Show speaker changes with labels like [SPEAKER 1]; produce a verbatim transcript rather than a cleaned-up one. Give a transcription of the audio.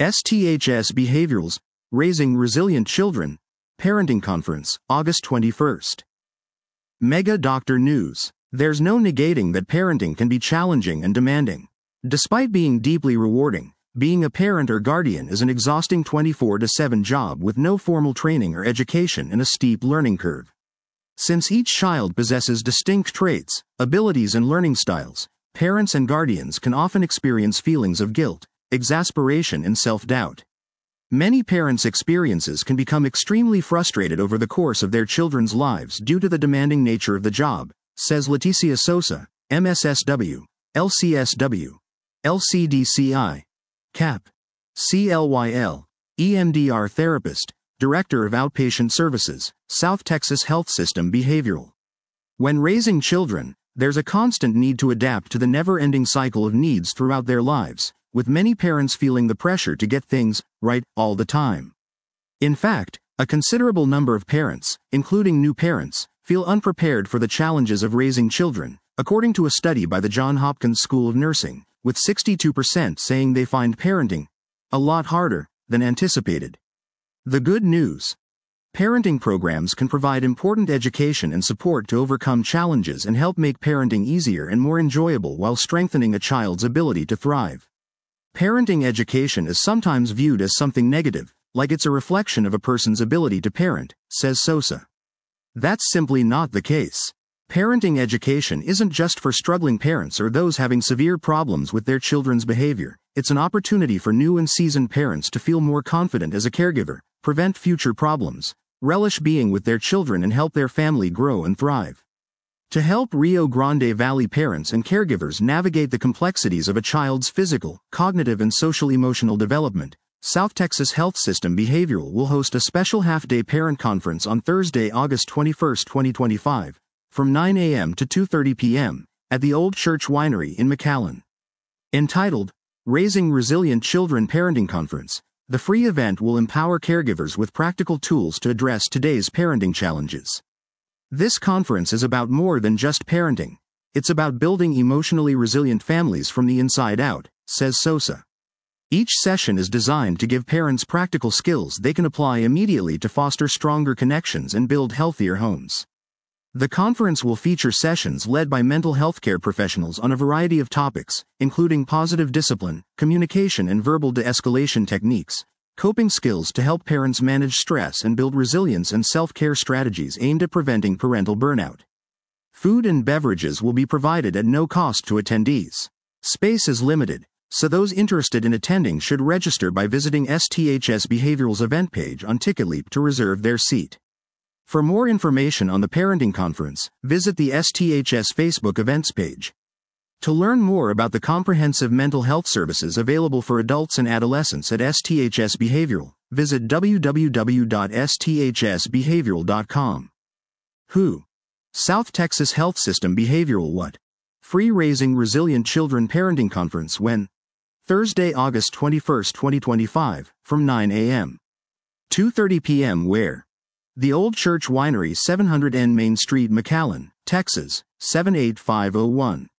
[SPEAKER 1] S T H S Behavioral's Raising Resilient Children Parenting Conference, August twenty-first. Mega Doctor News. There's no negating that parenting can be challenging and demanding. Despite being deeply rewarding, being a parent or guardian is an exhausting twenty-four to seven job with no formal training or education and a steep learning curve. Since each child possesses distinct traits, abilities and learning styles, parents and guardians can often experience feelings of guilt, exasperation and self-doubt. Many parents' experiences can become extremely frustrated over the course of their children's lives due to the demanding nature of the job, says Leticia Sosa, M S S W, L C S W, L C D C I, C A P, C L Y L, E M D R therapist, Director of Outpatient Services, South Texas Health System Behavioral. When raising children, there's a constant need to adapt to the never-ending cycle of needs throughout their lives, with many parents feeling the pressure to get things right all the time. In fact, a considerable number of parents, including new parents, feel unprepared for the challenges of raising children, according to a study by the Johns Hopkins School of Nursing, with sixty-two percent saying they find parenting a lot harder than anticipated. The good news: parenting programs can provide important education and support to overcome challenges and help make parenting easier and more enjoyable while strengthening a child's ability to thrive. Parenting education is sometimes viewed as something negative, like it's a reflection of a person's ability to parent, says Sosa. That's simply not the case. Parenting education isn't just for struggling parents or those having severe problems with their children's behavior. It's an opportunity for new and seasoned parents to feel more confident as a caregiver, prevent future problems, relish being with their children and help their family grow and thrive. To help Rio Grande Valley parents and caregivers navigate the complexities of a child's physical, cognitive and social-emotional development, South Texas Health System Behavioral will host a special half-day parent conference on Thursday, August twenty-first, twenty twenty-five, from nine a m to two thirty p m at the Old Church Winery in McAllen. Entitled, Raising Resilient Children Parenting Conference, the free event will empower caregivers with practical tools to address today's parenting challenges. This conference is about more than just parenting. It's about building emotionally resilient families from the inside out, says Sosa. Each session is designed to give parents practical skills they can apply immediately to foster stronger connections and build healthier homes. The conference will feature sessions led by mental health care professionals on a variety of topics, including positive discipline, communication and verbal de-escalation techniques, coping skills to help parents manage stress and build resilience, and self-care strategies aimed at preventing parental burnout. Food and beverages will be provided at no cost to attendees. Space is limited, so those interested in attending should register by visiting S T H S Behavioral's event page on TicketLeap to reserve their seat. For more information on the parenting conference, visit the S T H S Facebook events page. To learn more about the comprehensive mental health services available for adults and adolescents at S T H S Behavioral, visit w w w dot s t h s behavioral dot com. Who? South Texas Health System Behavioral What? Free Raising Resilient Children Parenting Conference when? Thursday, August twenty-first, twenty twenty-five, from nine a m two thirty p m Where? The Old Church Winery, seven hundred N Main Street, McAllen, Texas, seven eight five zero one.